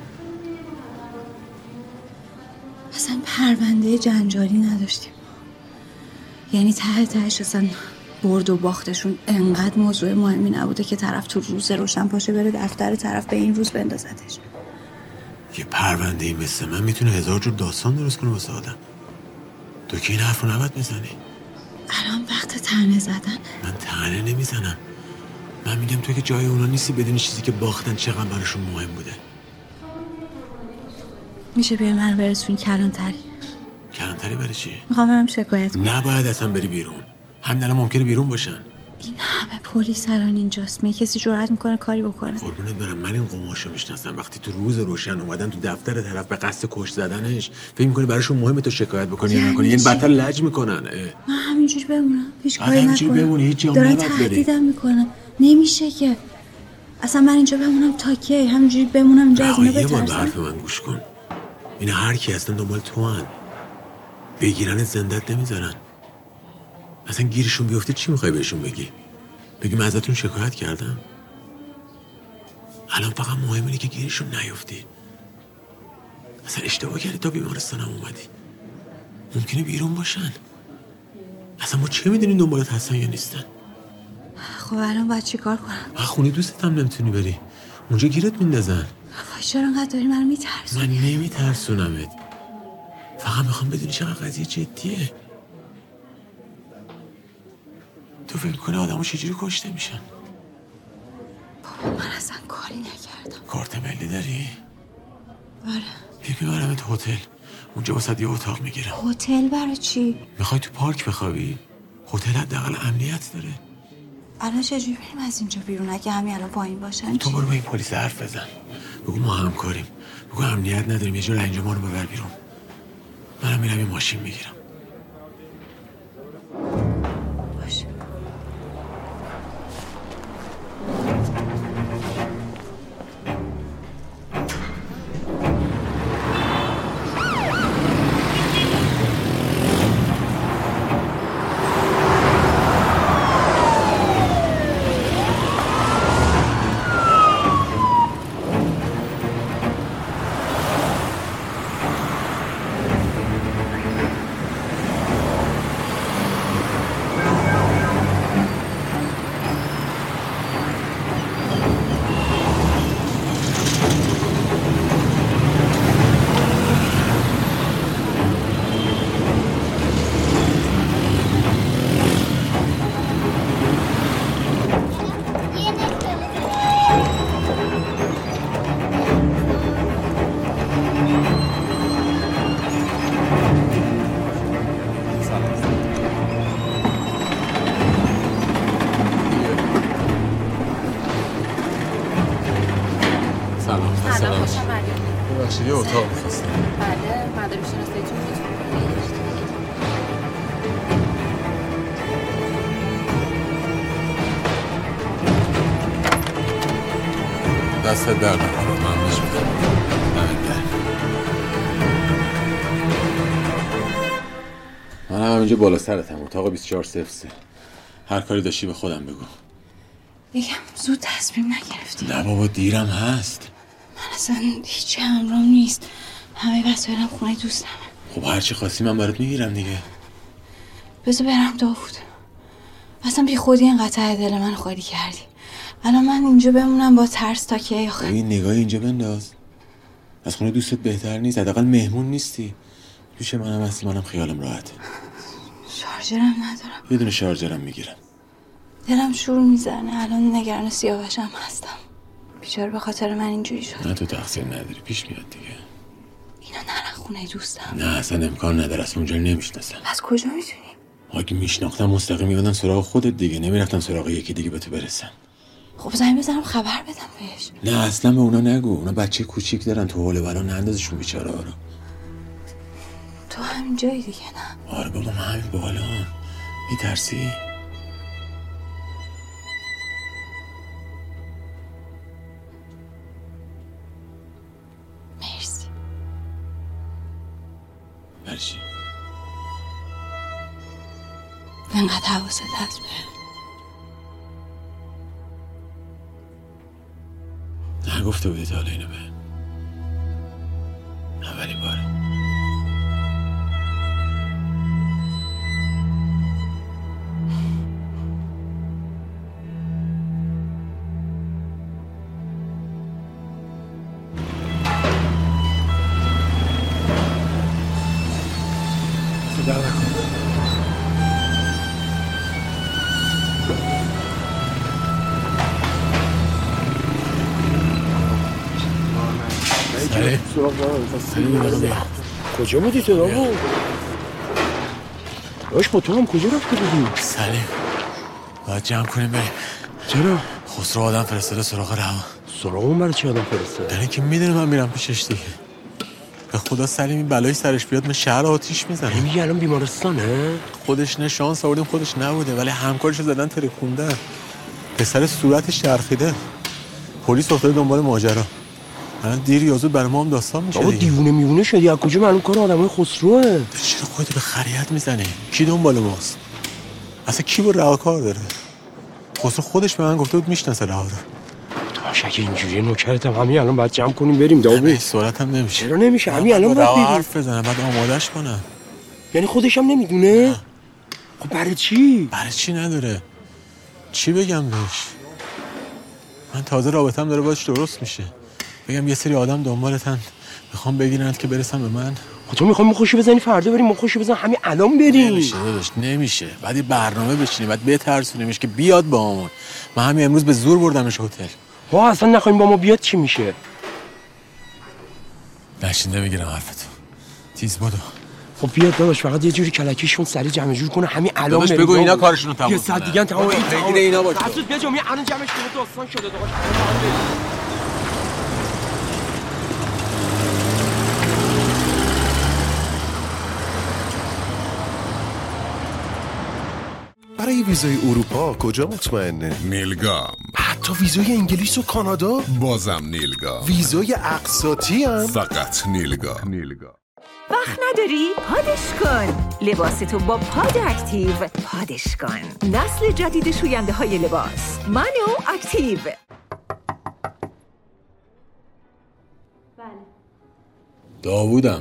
اصلا پرونده جنجالی نداشتیم. یعنی ته تهش اصلا برد و باختشون انقدر موضوع مهمی نبوده که طرف تو روز روشن پاشه بره دفتر طرف به این روز بندازتش. یه پرونده ای مثل من میتونه هزار جور داستان درست کنه واسه آدم. تو که این حرف رو نباید بزنی. الان وقت طعنه زدن. من طعنه نمیزنم. من میگم تو که جای اونا نیستی بدونی چیزی که باختن چقدر براشون مهم بوده. میشه بیای من برسون کلانتری. کلانتری برای چی؟ میخوام برم شکایت کنم. نباید اصلا بری بیرون. همین الان ممکنه بیرون باشن. این همه پلیس الان اینجاست. می کسی جرأت میکنه کاری بکنه؟ قربونت برم من این قماشو میشناسم. وقتی تو روز روشن اومدن تو دفتر طرف به قصد کش زدنش فکر میکنی براشون مهمه تو شکایت بکنی یا نکنی؟ یعنی بدتر لج میکنن. من همینجوری بمونم. هیچ کاری نکنم. همینجوری بمونی هیچ جا دارن نباید بری. تهدیدم میکنن. نمیشه که. اصلا من اینجا بمونم تا کی؟ همینجوری بمونم اینجا از اینا بترسم. یه بار حرف من گوش کن. اینا هر کی هستن دنبال تو ان. بگیرن زندت نمیذارن. اصلا گیرشون بیفته چی میخوای بهشون بگی؟ بگی من ازتون شکایت کردم؟ الان فقط مهم اینه که گیرشون نیفتی. اصلا اشتباه کردی تا بیمارستانم اومدی. ممکنه بیرون باشن. اصلا ما چه میدونیم دنبالت هستن یا نیستن؟ خب الان باید چی کار کنم؟ خونه دوستت هم نمیتونی بری. اونجا گیرت میندازن. وای چرا انقدر داری منو میترسونی؟ من نمیترسونمت. فقط میخوام بدونی چقدر قضیه جدیه. تو فکر کنه آدمو چجوری کشته میشن؟ بابا من اصلا کاری نکردم. کارت ملی داری؟ آره. بیا میبرمت هتل. اونجا واسه یه اتاق میگیرم. هتل برای چی؟ میخوای تو پارک بخوابی؟ هتل حداقل امنیت داره. الان چجوری بریم از اینجا بیرون اگه همین الان پایین باشن؟ تو برو با این پلیس حرف بزن. بگو ما همکاریم. بگو امنیت نداریم یه جور اینجا ما رو ببر بیرون. منم میرم یه ماشین میگیرم. باشه. یه اتاق می‌خواستم. بله مدارک شناساییتون دستت در نکنه من بهش میدم. من هم اینجا بالا سرتم اتاق بیست و چهار صفر سه. هر کاری داشتی به خودم بگو. یکم زود تصمیم نگرفتی؟ نه بابا دیرم هست. من اصلا هیچی همرام نیست. همه وسایلم خونه دوستمه. خب هرچی خواستی من برات میگیرم دیگه. بذار برم داوود. اصلا بی خودی اینقدر ته دل من خالی کردی. الان من اینجا بمونم با ترس تا کی آخه؟ این نگاه اینجا بنداز. از خونه دوستت بهتر نیست، حداقل مهمون نیستی. پیش منم هستی، منم خیالم راحته. شارژرم ندارم. یه دونه شارژرم میگیرم. دلم شور میزنه. الان نگران سیاوشم هستم. بیچاره به خاطر من اینجوری شد. نه تو تقصیر نداری، پیش میاد دیگه. اینا نرن خونه دوستم. نه اصلا امکان نداره، اصلا اونجا نمیشناسم. از کجا میدونی؟ اگه میشناختم مستقیم میادن سراغ خودت دیگه، نمیرفتن سراغ یکی دیگه به تو برسن. خب زنگ بزنم خبر بدم بهش. نه اصلا به اونا نگو، اونا بچه کوچیک دارن، تو حول بلا نندازشون بیچاره ها رو. تو همین جایی دیگه نه؟ آره بابا من همین بالا هم میترسی؟ مرسی. برشی انقدر حواست هست به نگفته بودی تا حالا اینو به اولین باره. کجا بودی تو آقا؟ داشت با تو هم کجا رفته بودی؟ سلیم باید جمع کنیم بریم. چرا؟ خسرو آدم فرستاده سراغ رها. سراغ اون برای چی آدم فرستاده؟ یعنی که میدونه من میرم پیشش دیگه. به خدا سلیم این بلایی سرش بیاد من شهر آتیش میزنم. میگه الان بیمارستانه؟ خودش نه شانس آوردیم خودش نبوده، ولی همکارشو زدن ترکوندن. پسر صورتش چرخیده. پلیس افتاده دنبال ماجرا. الان دیر یا زود برای ما هم داستان میشه. بابا دیوونه میوونه شدی، از کجا معلوم کار آدمای خسروه؟ چرا خودت به خریت میزنی؟ کی دنبال ماست؟ اصلا کی با رها کار داره؟ خسرو خودش به من گفته بود میشناسه رها رو. باشه اگه اینجوریه نوکرتم همین الان باید جمع کنیم بریم داوود. به سرعت هم نمیشه. چرا نمیشه؟ همین الان باید بریم. حرف بزنم بعد آمادهش کنم. یعنی خودش هم نمیدونه؟ خب برای چی؟ برای چی نداره؟ چی بگم بهش؟ من تازه رابطه‌ام داره باش درست میشه. بگم یه سری آدم دنبالتن میخوام بگیرنت که برسن به من. خب تو میخوای مخوشی بزنی فردا بریم مخوشی بزن همین الان بریم؟ نمیشه داداش نمیشه. بعد یه برنامه بچینیم، بعد بترسونیمش که بیاد باهامون. من همین امروز به زور بردمش هتل. ها اصلا نخوایم با ما بیاد چی میشه؟ نشینده میگیرم حرفتو. تیز بدو. خب بیاد داداش فقط یه جوری کلکیشون سری جمع جور کنه همین الان داداش بگو اینا کارشونو تموم کنه. یه ساعت دیگه تمام این اینا باشه. حسود بیا جمعی الان جمعش کنه داستان شده داداش. برای ویزای اروپا کجا مطمئنه؟ نیلگام. حتی ویزای انگلیس و کانادا؟ بازم نیلگام. ویزای اقساطی هم؟ فقط نیلگام. نیلگام. وقت نداری؟ پادش کن. لباستو با پاد اکتیو پادش کن. نسل جدید شوینده های لباس. منو اکتیو. بله. داوودم.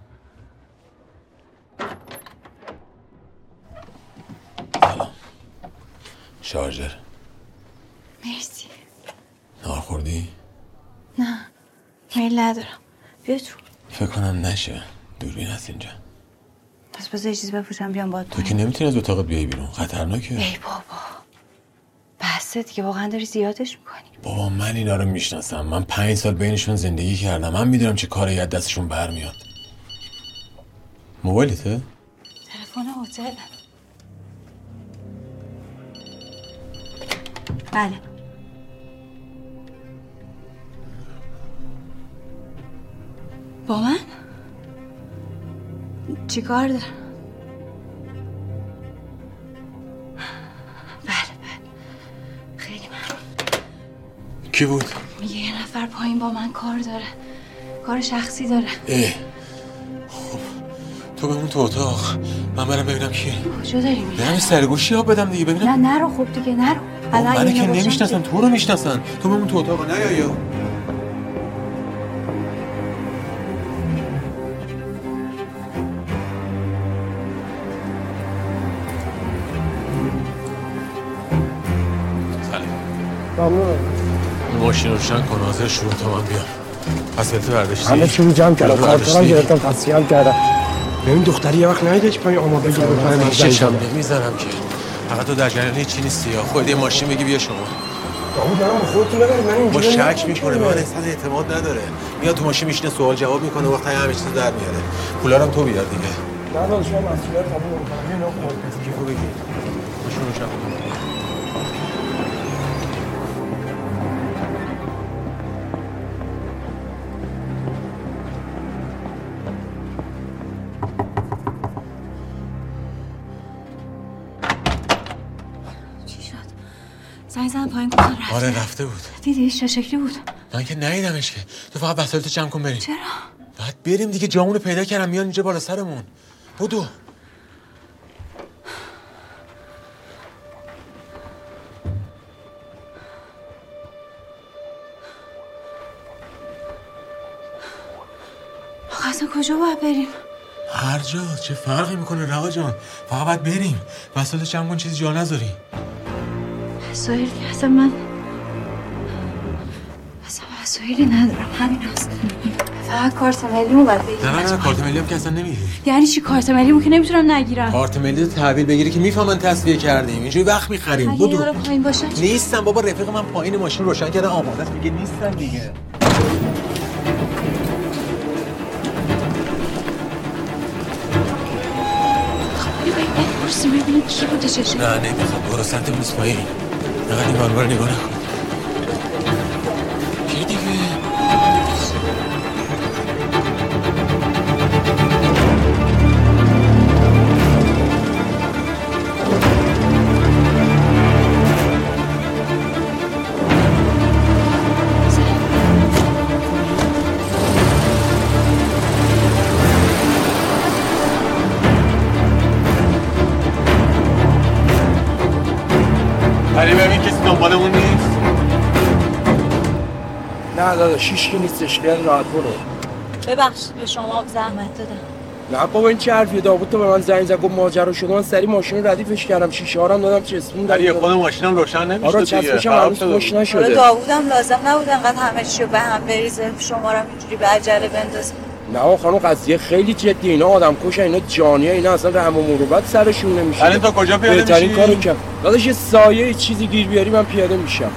سلام. شارژر. مرسی. نهار خوردی؟ نه. میل ندارم. بیا تو. فکر کنم نشه. دوربین هست اینجا. پس بذار یه چیز بپوشم بیام با تو که نمیتونی از اتاقت بیای بیرون، خطرناکه. ای بابا. بسته دیگه واقعا داری زیادش میکنی. بابا من اینا رو میشناسم. من پنج سال بینشون زندگی کردم. من میدونم چه کاری از دستشون برمیاد. موبایلته؟ تلفن هتل. بله. با من؟ چی کار دارم؟ بله بله خیلی ممنون. کی بود؟ میگه یه نفر پایین با من کار داره، کار شخصی داره. اه خب تو بمون تو اتاق، من برم ببینم کیه. کجا داری میری؟ برم سرگوشی ها بدم دیگه ببینم. نه نرو خب دیگه نرو. من که نمیشناسم، تو رو میشناسن. تو بمون تو اتاق. نه یا یا ممنونم. ماشین روشن کن حاضر شروع تا من بیام. پسلت برداشتی؟ همه چی رو جمع کردم، کارترم گرفتم، تصفیه هم کردم. ببین دختری یه وقت نایده چی پایین آماده بگیره بکنه من ششم نمیزنم که. فقط تو در جریان هیچی نیستی یا خودت یه ماشین بگی بیا شما. داوود دارم خودتون ببرید من اینجا با شک میکنه من اصلا اعتماد نداره. میاد تو ماشین میشینه سوال جواب میکنه وقتی همه چیز در میاره. پولا رو هم تو بیار دیگه. نه داداش من مسئولیت قبول نمی‌کنم. اینو خودت کیفو بگی. ماشین روشن کن. زنگ زن پایین گفتن رفته. آره رفته بود. دیدیش چه شکلی بود؟ من که ندیدمش که. تو فقط وسایلتو جمع کن بریم. چرا؟ باید بریم دیگه جامونو پیدا کردم میان اینجا بالا سرمون. بدو. آخه اصلا کجا باید بریم؟ هر جا. چه فرقی میکنه رها جان؟ فقط باید بریم. وسایلتو جمع کن چیزی جا نذاری. وسایل اصلا من اصلا وسایلی ندارم همین هست. فقط کارت ملیمو باید بگیرم. نه نه نه کارت ملی هم که اصلا نمیگیری. یعنی چی کارت ملیمو که نمیتونم نگیرم؟ کارت ملی رو تحویل بگیری که میفهمن تصفیه کردیم. اینجوری وقت میخریم. بدو. بدو. پایین باشه. نیستم بابا رفیق من پایین ماشین روشن کرده آماده است میگه نیستم دیگه. برسی ببینید چی بوده چشه. نه نمیخواد برو سمت بلیس پایین. نقد این بانوار نگاه نکن. کی دیگه؟ علی ببین کسی دنبالمون نیست. نه داداش هیچ کی نیستش خیال راحت برو. ببخشید به شما زحمت دادم. نه بابا این چه حرفیه؟ داوود تو به من زنگ زد گفت ماجرا شده من سری ماشین رو ردیفش کردم شیشه ها رو هم دادم چسبوندم. علی خود ماشینم روشن نمیشه آره دیگه. چسبشم هنوز خوش نشده. آره داوودم لازم نبود انقدر همه چی رو به هم بریزه شما رو اینجوری به عجله بندازه. نه خانم قضیه خیلی جدیه. اینا آدم کشن اینا جانیه اینا اصلا رحم و مروت سرشون نمیشه. الان تا کجا پیاده میشی؟ بهترین کارو کردم. داداش یه سایه چیزی گیر بیاری من پیاده میشم.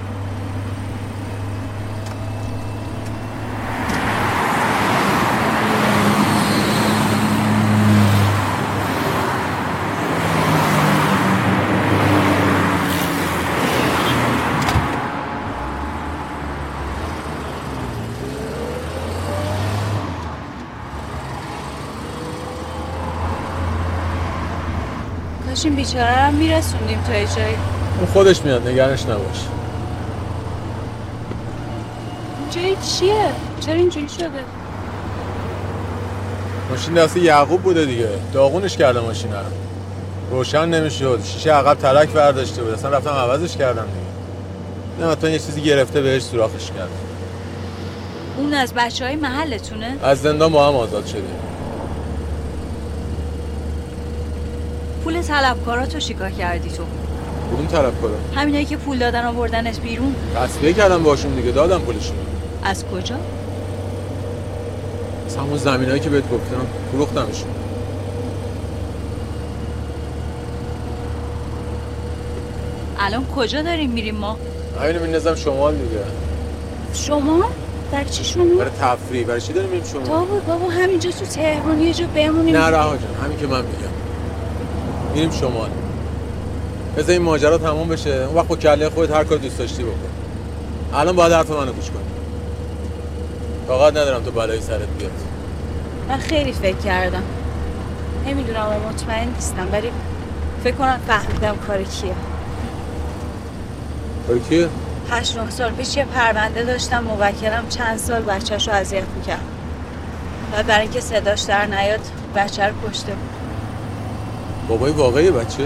این بیچاره رو میرسوندیم تا جایی. اون خودش میاد نگرانش نباش. جایی چیه؟ چرا اینجوری شده؟ ماشین دست یعقوب بوده دیگه. داغونش کرده ماشین رو. روشن نمیشد. شیشه عقب ترک برداشته بود. اصلا رفتم عوضش کردم دیگه. نه مثلا یه چیزی گرفته بهش سوراخش کرد. اون از بچهای محلتونه؟ از زندان با هم آزاد شدیم. پول طلبکاراتو چیکار کردی تو؟ کدوم طلبکارا؟ همینایی که پول دادن آوردنت بیرون. تصفیه کردم باشون دیگه دادم پولشون. از کجا؟ از همون زمینایی که بهت گفتم فروختمشون. الان کجا داریم میریم ما؟ همینو میندازم شمال دیگه. شمال؟ در چی شمال؟ برای تفریح. برای چی داریم میریم شمال؟ داوود بابا همینجا تو تهران یه جا بمونیم. نه رها جان همین که من میگم. میریم شمال. بذار این ماجرا تموم بشه. اون وقت با کله خودت هر کار دوست داشتی بکن. الان باید حرف منو گوش کنی. فقط ندارم تو بلایی سرت بیاد. من خیلی فکر کردم. نمیدونم و مطمئن نیستم ولی فکر کنم فهمیدم کار کیه. کار کیه؟ هشت نه سال پیش یه پرونده داشتم موکلم چند سال بچه‌شو اذیت می‌کرد. بعد برای اینکه صداش در نیاد بچه رو کشته بود. بابای واقعی بچه؟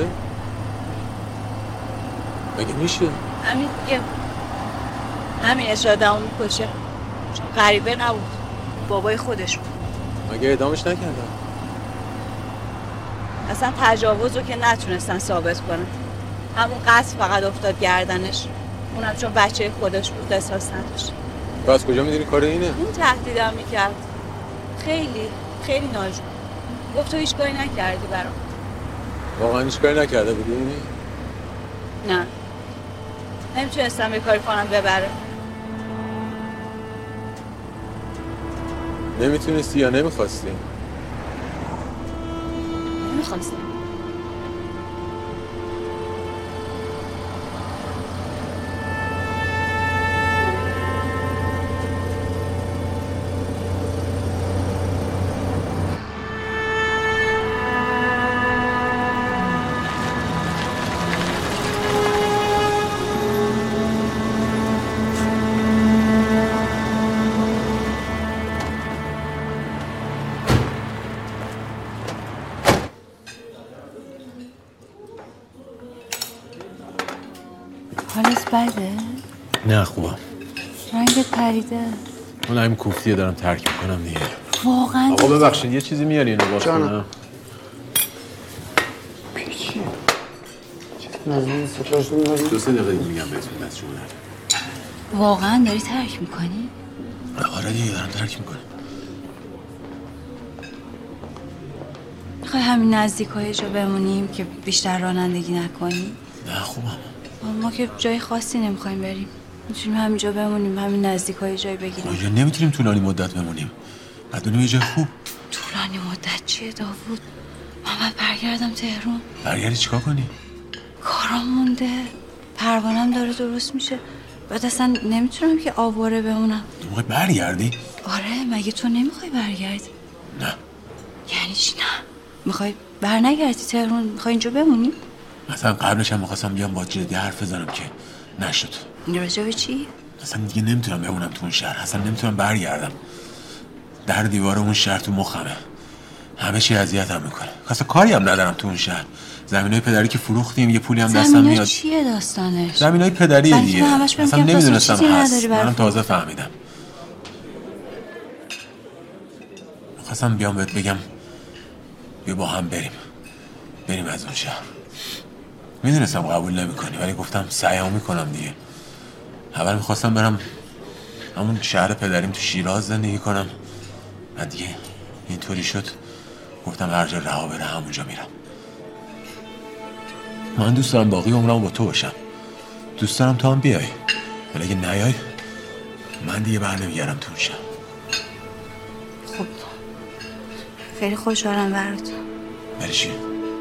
مگه میشه؟ همین دیگه همین اشادمو میکشه چون غریبه نبود بابای خودش بود. مگه اعدامش نکردن؟ اصلا تجاوز رو که نتونستن ثابت کنن. همون قصد فقط افتاد گردنش. اونم چون بچه خودش بود احساس نداشت. تو از کجا میدونی کار اینه؟ اون تهدیدم میکرد. خیلی خیلی ناجور. گفت تو هیچ کاری نکردی برام. واقعا هیچ کاری نکرده بودی؟ نه. نمیتونستم یه کاری کنم ببره. نمیتونستی یا نمیخواستی؟ نمیخواستم. حالت بده؟ نه خوبم. رنگت پریده. اون همین کوفتیه دارم ترک میکنم دیگه. واقعا آقا ببخشید یه چیزی میاری اینو باز کنم؟ دو سه دقیقه دیگه میگم بهتون دست شما نرد. واقعا داری ترک میکنی؟ آره دیگه دارم ترک میکنم. میخوای همین نزدیک های جا بمونیم که بیشتر رانندگی نکنی؟ نه خوبم. ما که جای خاصی نمیخوایم بریم. میتونیم همینجا بمونیم، همین نزدیک های جای بگیریم. آیا نمیتونیم طولانی مدت بمونیم؟ بعد بریم یه جای خوب. طولانی مدت چیه داوود؟ من باید برگردم تهران. برگردی چیکار کنی؟ کارام مونده، پروانم داره درست میشه. بعد اصلا نمیتونم که آواره بمونم. تو میخوای برگردی؟ آره، مگه تو نمیخوای برگردی؟ نه. یعنی چی نه؟ میخوای بر نگردی تهران؟ میخوای اینجا بمونی؟ مثلا قبلش هم میخواستم بیام با جدی حرف بزنم که نشد. راجع به چی؟ اصلا دیگه نمیتونم بمونم تو اون شهر، اصلا نمیتونم برگردم. در دیوار اون شهر تو مخمه، همه چی اذیتم میکنه. اصلا کاری هم ندارم تو اون شهر. زمینای پدری که فروختیم، یه پولی هم دستم میاد. زمینای چیه داستانش؟ زمینای پدریه دیگه. اصلا نمیدونستم هست. منم تازه فهمیدم. میخواستم بیام بهت بگم بیا با هم بریم بریم از اون شهر. میدونستم قبول نمیکنی ولی گفتم سعیمو میکنم دیگه. اول میخواستم برم همون شهر پدریم تو شیراز زندگی کنم، بعد دیگه اینطوری شد گفتم هر جا رها بره همونجا میرم. من دوست دارم باقی عمرمو با تو باشم. دوست دارم تو هم بیای، ولی اگه نیای من دیگه بر نمیگردم تو اون شهر. خب خیلی خوشحالم برات. برای چی؟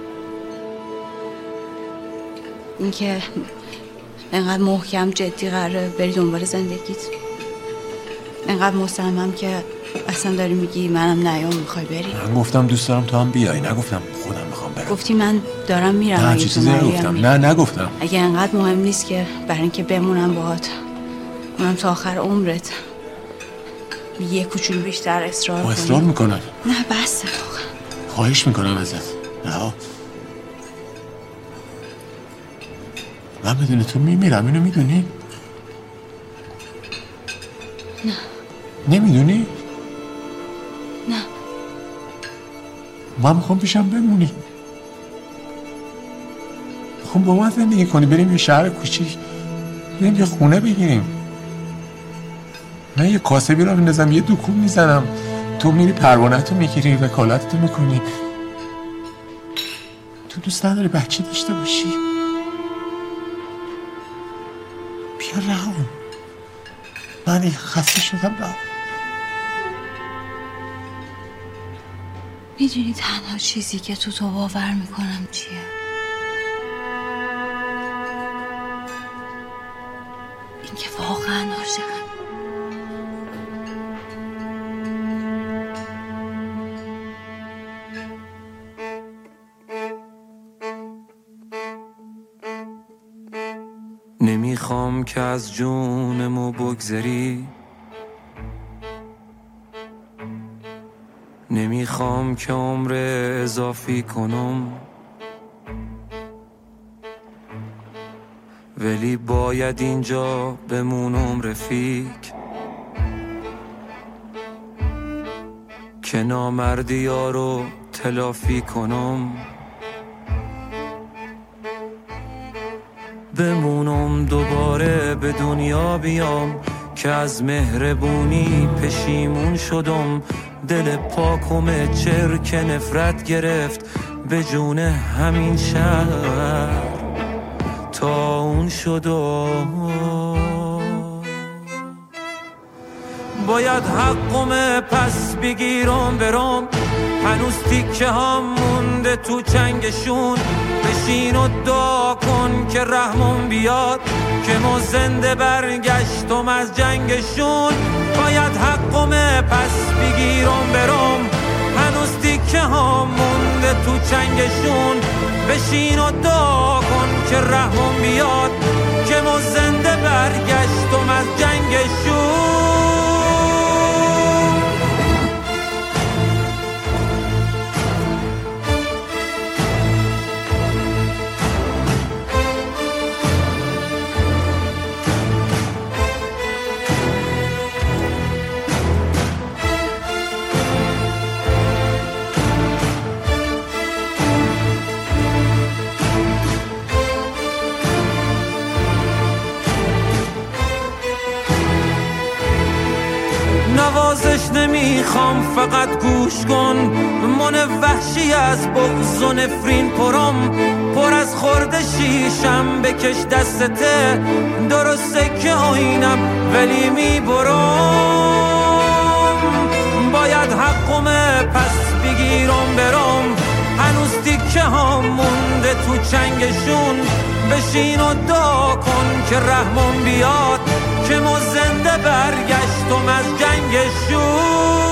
اینکه انقدر محکم جدی قراره بری دنبال زندگیت، انقدر مصمم که اصلا داری میگی منم نیام میخوای بری. من گفتم دوست دارم تو هم بیای، نگفتم خودم میخوام برم. گفتی من دارم میرم. نه چه چیزی نگفتم. نه نگفتم. اگه انقدر مهم نیست که برای اینکه بمونم باهات، اونم تا آخر عمرت، یه کوچولو بیشتر اصرار کنی. اصرار میکنم. نه بسه واقعا. خواهش میکنم ازت. نه من بدون تو میمیرم، اینو میدونی؟ نه. نمیدونی؟ نه. من میخوام پیشم بمونی. میخوام با من زندگی کنی، بریم یه شهر کوچیک، بریم یه خونه بگیریم. من یه کاسبی رو میندازم، یه دکون میزنم، تو میری پروانه‌تو میگیری، وکالتتو میکنی. تو دوست نداری بچه داشته باشی؟ بیا رها. من خسته شدم رها. میدونی تنها چیزی که تو تو باور میکنم چیه؟ این که واقعا عاشقم. نمیخوام که از جونمو بگذری، نمیخوام که عمر اضافی کنم، ولی باید اینجا بمونم رفیق، که نامردی ها رو تلافی کنم. بمونم دوباره به دنیا بیام که از مهربونی پشیمون شدم. دل پاکم چرک نفرت گرفت به جون همین شهر تا اون شدم. باید حقم پس بگیرم برم، هنوز تیکه هم مونده تو چنگشون. بشین و دعا کن که رحمم بیاد که ما زنده برگشتم از جنگشون. باید حقم پس بگیرم برم، هنوز تیکه هم مونده تو چنگشون. بشین و دعا کن که رحمم بیاد که ما زنده برگشتم از جنگشون. نوازش نمیخوام فقط گوش کن، من وحشی از بغض و نفرین پرم. پر از خورده شیشم بکش دستته، درسته که آینم ولی میبرم. باید حقم پس بگیرم برم، هنوز تیکه ها مونده تو چنگشون. بشین و دعا کن که رحمم بیاد که ما زنده برگشتم از جنگشون.